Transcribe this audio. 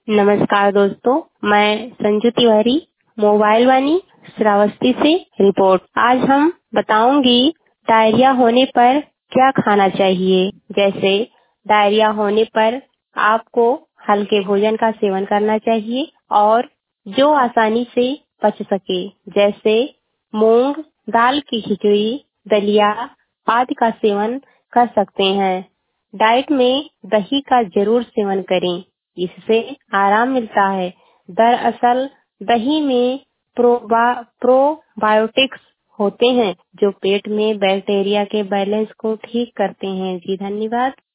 नमस्कार दोस्तों, मैं संजू तिवारी मोबाइल वाणी श्रावस्ती से रिपोर्ट। आज हम बताऊंगी डायरिया होने पर क्या खाना चाहिए। जैसे डायरिया होने पर आपको हल्के भोजन का सेवन करना चाहिए और जो आसानी से पच सके, जैसे मूंग दाल की खिचड़ी, दलिया आदि का सेवन कर सकते हैं। डाइट में दही का जरूर सेवन करें, इससे आराम मिलता है। दरअसल दही में प्रोबायोटिक्स होते हैं जो पेट में बैक्टीरिया के बैलेंस को ठीक करते हैं। जी धन्यवाद।